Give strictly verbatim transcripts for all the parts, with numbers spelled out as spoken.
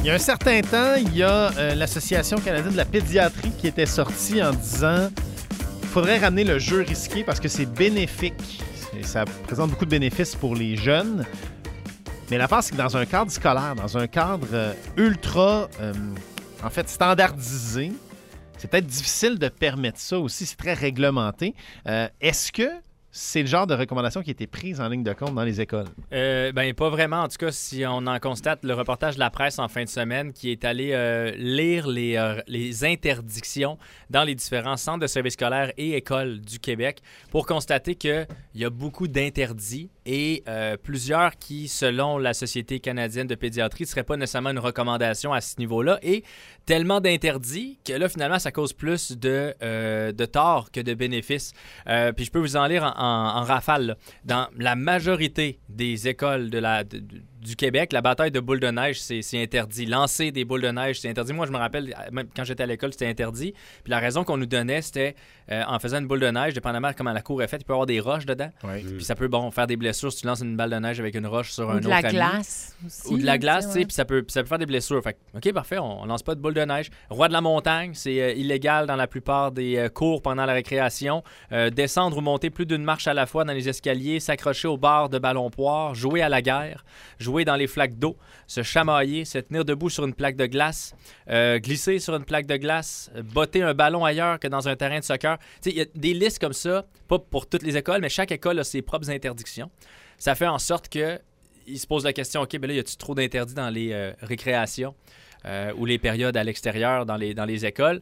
y a un certain temps, il y a euh, l'Association canadienne de la pédiatrie qui était sortie en disant qu'il faudrait ramener le jeu risqué parce que c'est bénéfique. Et ça présente beaucoup de bénéfices pour les jeunes. Mais l'affaire, c'est que dans un cadre scolaire, dans un cadre euh, ultra, euh, en fait, standardisé, c'est peut-être difficile de permettre ça aussi. C'est très réglementé. Euh, est-ce que c'est le genre de recommandation qui a été prise en ligne de compte dans les écoles? Euh, ben, pas vraiment. En tout cas, si on en constate le reportage de la presse en fin de semaine qui est allé euh, lire les, euh, les interdictions dans les différents centres de services scolaires et écoles du Québec pour constater qu'il y a beaucoup d'interdits et euh, plusieurs qui, selon la Société canadienne de pédiatrie, ne seraient pas nécessairement une recommandation à ce niveau-là et tellement d'interdits que là, finalement, ça cause plus de, euh, de tort que de bénéfices. Euh, puis je peux vous en lire en, en, en rafale. Là. Dans la majorité des écoles de la, de, du Québec, la bataille de boules de neige, c'est, c'est interdit. Lancer des boules de neige, c'est interdit. Moi, je me rappelle, même quand j'étais à l'école, c'était interdit. Puis la raison qu'on nous donnait, c'était euh, en faisant une boule de neige, dépendamment de comment la cour est faite, il peut y avoir des roches dedans. Oui. Puis ça peut bon, faire des blessures si tu lances une balle de neige avec une roche sur Ou un de autre la ami. glace aussi. Ou de la glace, tu sais, ouais. puis ça peut, puis ça peut faire des blessures. Fait que, OK, parfait, on, on lance pas de boule de neige. Roi de la montagne, c'est euh, illégal dans la plupart des euh, cours pendant la récréation. Euh, descendre ou monter plus d'une marche à la fois dans les escaliers, s'accrocher au bar de ballon poire, jouer à la guerre, jouer dans les flaques d'eau, se chamailler, se tenir debout sur une plaque de glace, euh, glisser sur une plaque de glace, euh, botter un ballon ailleurs que dans un terrain de soccer. Tu sais, il y a des listes comme ça, pas pour toutes les écoles, mais chaque école a ses propres interdictions. Ça fait en sorte que il se pose la question, OK, ben là, y a-tu trop d'interdits dans les euh, récréations euh, ou les périodes à l'extérieur dans les, dans les écoles?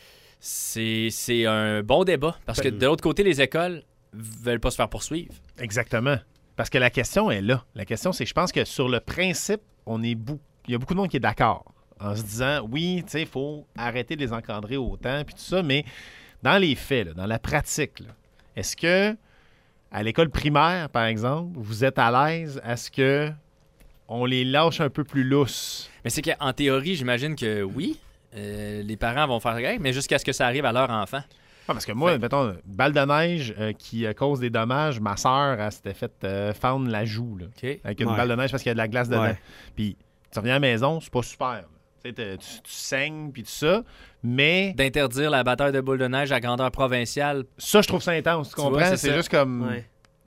C'est, c'est un bon débat parce que de l'autre côté, les écoles veulent pas se faire poursuivre. Exactement. Parce que la question est là. La question, c'est, je pense que sur le principe, on est bou- il y a beaucoup de monde qui est d'accord en se disant, oui, tu sais, il faut arrêter de les encadrer autant, puis tout ça, mais dans les faits, là, dans la pratique, là, est-ce que à l'école primaire, par exemple, vous êtes à l'aise à ce que on les lâche un peu plus lousses? Mais c'est qu'en théorie, j'imagine que oui, euh, les parents vont faire rien, mais jusqu'à ce que ça arrive à leur enfant. Ah, parce que moi, mettons, une balle de neige euh, qui euh, cause des dommages, ma soeur, elle s'était fait euh, fendre la joue là, OK. avec une Ouais. balle de neige parce qu'il y a de la glace dedans. Ouais. Puis tu reviens à la maison, c'est pas super. là. Tu sais, t'es- Tu, tu saignes, puis tout ça, mais D'interdire la bataille de boules de neige à grandeur provinciale. ça, je trouve ça intense, tu Tu comprends? vois, c'est c'est ça. juste comme... Ouais.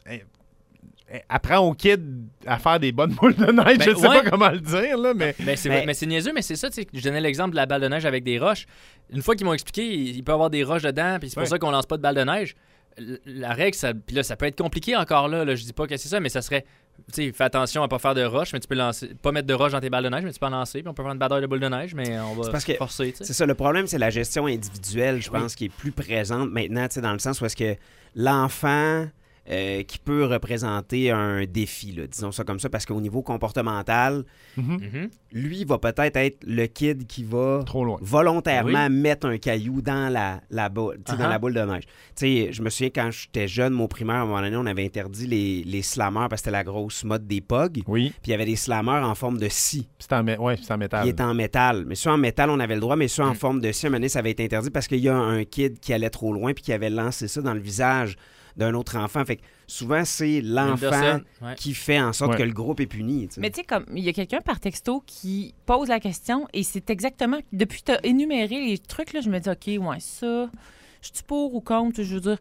Eh, apprends aux kids à faire des bonnes boules de neige. Ben, je ne sais ouais. pas comment le dire, là, mais... Ben, c'est, Mais- mais c'est niaiseux, mais c'est ça, tu sais, je donnais l'exemple de la balle de neige avec des roches. Une fois qu'ils m'ont expliqué, il il peut y avoir des roches dedans, puis c'est pour Ouais. ça qu'on lance pas de balle de neige. L- La règle, ça, puis là, ça peut être compliqué encore là, là, je dis pas que c'est ça, mais ça serait, tu sais, fais attention à pas faire de roches, mais tu peux lancer, pas mettre de roches dans tes balles de neige, mais tu peux en lancer, puis on peut faire une bataille de boules de neige, mais on C'est va parce que- forcer, tu sais. C'est ça, le problème, c'est la gestion individuelle, je Oui. pense, qui est plus présente maintenant, tu sais, dans le sens où est-ce que l'enfant euh, qui peut représenter un défi, là, disons ça comme ça, parce qu'au niveau comportemental, Mhm. Mhm. lui va peut-être être le kid qui va Trop loin. volontairement mettre un caillou dans la, la, boule, tu sais, dans Uh-huh. la boule de neige. Tu sais, je me souviens quand j'étais jeune, mon primaire, à un moment donné, on avait interdit les, les slammers parce que c'était la grosse mode des pogs. Oui, Puis il y avait des slammers en forme de scie. c'est en, mé- ouais, c'est en métal. Qui étaient en métal. Mais ceux en métal, on avait le droit, mais ceux en Mm. forme de scie, à un moment donné, ça avait été interdit parce qu'il y a un kid qui allait trop loin puis qui avait lancé ça dans le visage d'un autre enfant. Fait que souvent, c'est l'enfant Henderson, ouais. qui fait en sorte Ouais. que le groupe est puni. tu sais. Mais tu sais, comme il y a quelqu'un par texto qui pose la question et c'est exactement. Depuis que tu as énuméré les trucs, là, je me dis, OK, ouais, ça, je suis pour ou contre? Je veux dire,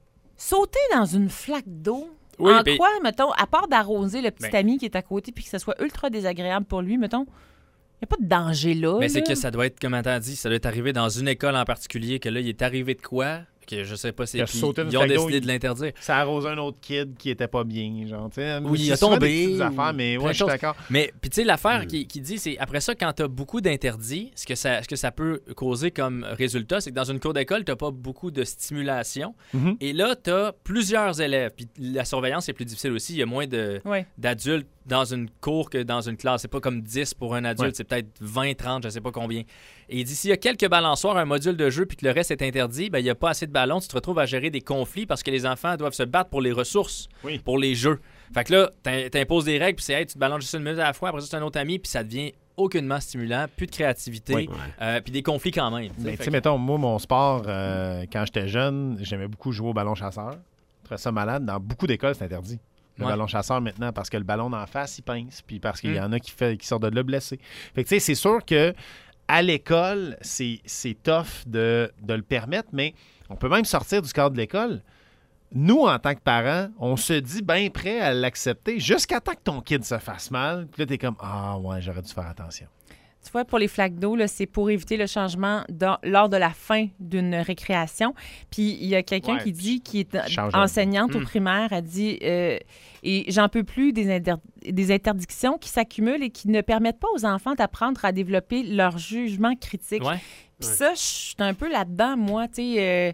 sauter dans une flaque d'eau. Oui, en puis- quoi, mettons, à part d'arroser le petit Ben. ami qui est à côté puis que ça soit ultra désagréable pour lui, mettons, il n'y a pas de danger là. Mais c'est là. que ça doit être, comme t'as dit, ça doit être arrivé dans une école en particulier, que là, il est arrivé de quoi, que je sais pas, c'est Il a puis sauté une ils ont flaque d'eau, décidé il- de l'interdire. Ça arrose un autre kid qui était pas bien, genre, tu sais. Oui, il a C'est souvent tombé, des petites ou affaires, mais plein ouais, de je suis choses. d'accord. Mais, puis tu sais, l'affaire Mm. qui, qui dit, c'est après ça, quand tu as beaucoup d'interdits, ce que, ça, ce que ça peut causer comme résultat, c'est que dans une cour d'école, tu n'as pas beaucoup de stimulation. Mhm. Et là, tu as plusieurs élèves. Puis la surveillance est plus difficile aussi. Il y a moins de, Ouais. d'adultes dans une cour que dans une classe. C'est pas comme dix pour un adulte, Ouais. c'est peut-être vingt, trente, je sais pas combien. Et il dit, s'il y a quelques balançoires, un module de jeu, puis que le reste est interdit, ben, il n'y a pas assez de ballons, tu te retrouves à gérer des conflits parce que les enfants doivent se battre pour les ressources, Oui. pour les jeux. Fait que là, t'im- t'imposes des règles, puis c'est, hey, tu te balances juste une minute à la fois, après ça, c'est un autre ami, puis ça devient aucunement stimulant, plus de créativité, Oui. euh, puis des conflits quand même. tu sais. Mais Fait tu sais, que- mettons, moi, mon sport, euh, quand j'étais jeune, j'aimais beaucoup jouer au ballon chasseur. Je trouvais ça malade. Dans beaucoup d'écoles, c'est interdit. le Ouais. ballon chasseur maintenant, parce que le ballon d'en face, il pince, puis parce qu'il y Mm. en a qui, fait, qui sortent de là blessés. Fait que tu sais, c'est sûr que à l'école, c'est, c'est tough de, de le permettre, mais on peut même sortir du cadre de l'école. Nous, en tant que parents, on se dit bien prêt à l'accepter jusqu'à temps que ton kid se fasse mal. Puis là, t'es comme « Ah ouais, j'aurais dû faire attention. » Tu vois, pour les flaques d'eau, là, c'est pour éviter le changement dans- lors de la fin d'une récréation. Puis il y a quelqu'un Ouais, qui dit, qui est change enseignante au Mm. primaire, a dit euh, et j'en peux plus des, inter- des interdictions qui s'accumulent et qui ne permettent pas aux enfants d'apprendre à développer leur jugement critique. Ouais. Puis Ouais. ça, je suis un peu là-dedans, moi, tu sais. euh,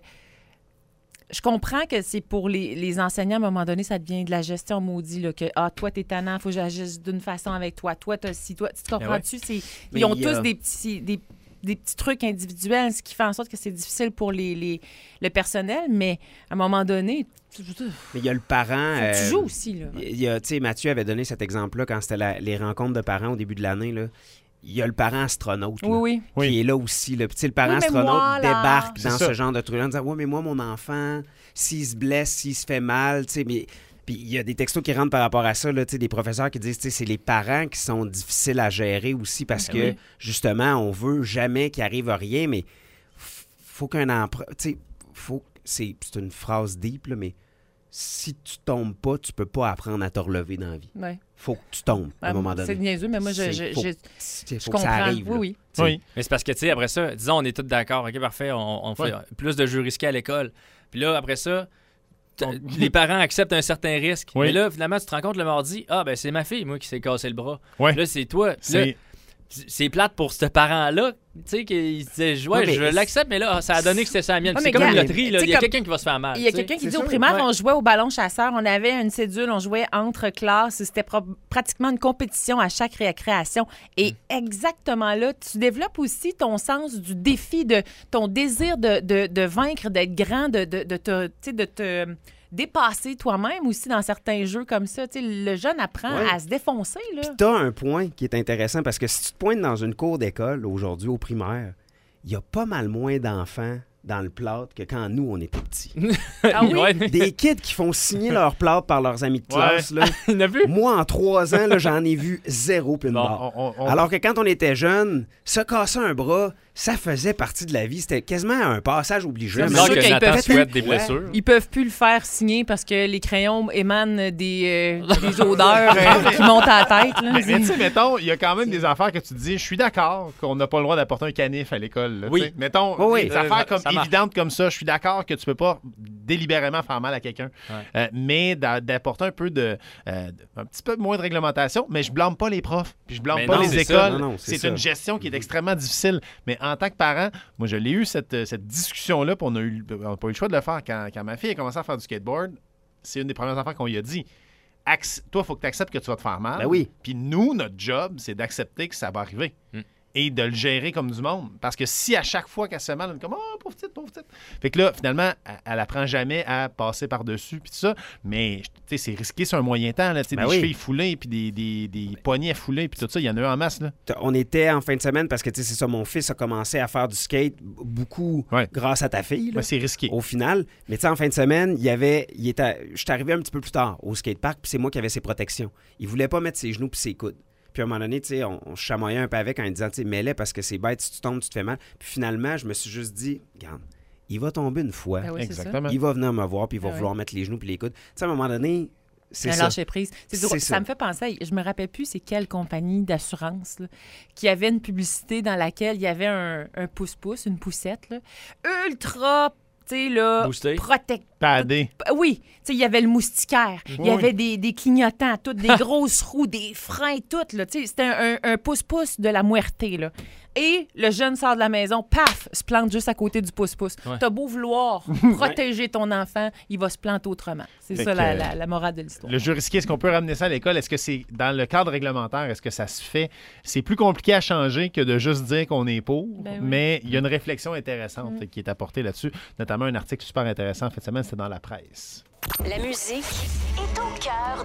je comprends que c'est pour les, les enseignants, à un moment donné, ça devient de la gestion maudit, là, que, ah, toi, t'es tannant, faut que j'agisse d'une façon avec toi. Toi, t'as si, toi, tu te comprends-tu? C'est- Mais Ils ont il y a- tous des petits, des, des petits trucs individuels, ce qui fait en sorte que c'est difficile pour les, les- le personnel, mais à un moment donné, tu, tu- faut Mais il y a le parent. que tu euh, joues aussi, là. Il y a, tu sais, Mathieu avait donné cet exemple-là quand c'était la- les rencontres de parents au début de l'année. Là. Il y a le parent astronaute là, Oui, oui. Oui. qui est là aussi. Là. Puis, tu sais, le parent Oui, mais astronaute moi, là- débarque C'est dans ça. ce genre de truc-là en disant « Ouais, mais moi, mon enfant, s'il se blesse, s'il se fait mal, tu sais, mais... » Puis il y a des textos qui rentrent par rapport à ça, là, tu sais, des professeurs qui disent, tu sais, c'est les parents qui sont difficiles à gérer aussi parce Ben que, oui. justement, on veut jamais qu'il arrive à rien, mais f- faut qu'un emprunt, tu sais, faut, c'est, c'est une phrase deep, là, mais si tu tombes pas, tu peux pas apprendre à te relever dans la vie. Ouais. Faut que tu tombes à un Ah, moment donné. C'est niaiseux, mais moi, je, C'est- je, faut- je- Tu sais, je faut que ça comprends. arrive. oui, là. oui. Tu sais. Oui. Mais c'est parce que, tu sais, après ça, disons, on est tous d'accord, OK, parfait, on, on fait Ouais. plus de jeux risqués à l'école. Puis là, après ça, t- les parents acceptent un certain risque. Oui. Mais là, finalement, tu te rends compte le mardi, ah, ben c'est ma fille, moi, qui s'est cassé le bras. Ouais. Là, c'est toi. Puis C'est... là, c'est plate pour ce parent-là, tu sais, qu'il se disait, ouais, Ouais, mais je l'accepte, mais là, ça a donné que c'était ça la mienne. Ouais, c'est mais comme une regarde, loterie, tu là. sais, Il y a comme- quelqu'un qui va se faire mal. Il y a tu sais. quelqu'un qui c'est dit au sûr, primaire, ouais. on jouait au ballon chasseur, on avait une cédule, on jouait entre classes, c'était pro- pratiquement une compétition à chaque récréation. Et Mm. exactement là, tu développes aussi ton sens du défi, de ton désir de, de, de vaincre, d'être grand, de, de, de te, tu sais, de te dépasser toi-même aussi dans certains jeux comme ça. Tu sais, le jeune apprend Ouais. à se défoncer, là. Puis t'as un point qui est intéressant parce que si tu te pointes dans une cour d'école aujourd'hui au primaire, il y a pas mal moins d'enfants dans le plâtre que quand nous, on était petits. Ah oui? Ouais. Des kids qui font signer leur plâtre par leurs amis de Ouais. classe, là. Il en a vu? Moi, en trois ans, là, j'en ai vu zéro pin Bon, barre. On- on- on- Alors que quand on était jeune, se casser un bras, ça faisait partie de la vie. C'était quasiment un passage obligé. C'est C'est sûr bizarre que qu'ils Nathan peuvent- souhaite des Ouais. blessures. Ils peuvent plus le faire signer parce que les crayons émanent des, euh, des odeurs euh, qui montent à la tête. Là. Mais, mais tu sais, mettons, il y a quand même des affaires que tu te dis, je suis d'accord qu'on n'a pas le droit d'apporter un canif à l'école. là, Oui. tu sais. Mettons, Oui, oui. des affaires Euh, comme ça marche. évidentes comme ça, je suis d'accord que tu peux pas délibérément faire mal à quelqu'un. Ouais. Euh, mais d'a- d'apporter un peu de, euh, un petit peu moins de réglementation, mais je blâme pas les profs, puis je blâme Mais pas non, les c'est ça. écoles. Non, non, c'est c'est ça. une gestion qui est extrêmement difficile. Mais en tant que parent, moi, je l'ai eu cette, cette discussion-là, puis on a eu, on n'a pas eu le choix de le faire quand, quand ma fille a commencé à faire du skateboard. C'est une des premières affaires qu'on lui a dit. Acc- toi, il faut que tu acceptes que tu vas te faire mal. Ben oui. Puis nous, notre job, c'est d'accepter que ça va arriver. Mm. Et de le gérer comme du monde. Parce que si à chaque fois qu'elle se fait mal, on est comme « Oh, pauvre petite, pauvre petite ». Fait que là, finalement, elle, elle apprend jamais à passer par-dessus, puis tout ça. Mais, tu sais, c'est risqué sur un moyen temps, là. Tu sais, Ben des oui. chevilles foulées, puis des, des, des poignets foulés, puis tout ça. Il y en a eu en masse, là. T'as- On était en fin de semaine parce que, tu sais, c'est ça, mon fils a commencé à faire du skate b- beaucoup Ouais. grâce à ta fille, là, Ouais, c'est risqué. au final. Mais tu sais, en fin de semaine, il y avait, il était, je suis arrivé un petit peu plus tard au skatepark, puis c'est moi qui avais ses protections. Il voulait pas mettre ses genoux puis ses coudes. Puis à un moment donné, tu sais, on, on se chamoyait un peu avec en lui disant, tu sais, mets-les parce que c'est bête, si tu tombes, tu te fais mal. Puis finalement, je me suis juste dit, regarde, il va tomber une fois, Ben oui, c'est ça. Exactement. il va venir me voir, puis il va Ah oui. vouloir mettre les genoux puis les coudes. Tu sais, à un moment donné, c'est Un ça. lâcher prise. C'est drôle. C'est Ça. ça. me fait penser, à- je me rappelle plus c'est quelle compagnie d'assurance là, qui avait une publicité dans laquelle il y avait un, un pouce-pouce, une poussette, là, ultra, tu sais, là, Boosté. protect. Padé. Oui, tu sais, il y avait le moustiquaire, il y Oui. avait des, des clignotants, toutes, des grosses roues, des freins, tout, là, tu sais, c'était un, un, un pouce-pouce de la muerté, là. Et le jeune sort de la maison, paf, se plante juste à côté du pouce-pouce. Ouais. T'as beau vouloir protéger ton enfant, il va se planter autrement. C'est Fait ça que, la, la, la morale de l'histoire. Le jeu risqué, est-ce qu'on peut ramener ça à l'école? Est-ce que c'est dans le cadre réglementaire? Est-ce que ça se fait? C'est plus compliqué à changer que de juste dire qu'on est pour, Ben oui. mais il y a une réflexion intéressante Mm. qui est apportée là-dessus, notamment un article super intéressant en fait de semaine, c'était dans la presse. La musique est au cœur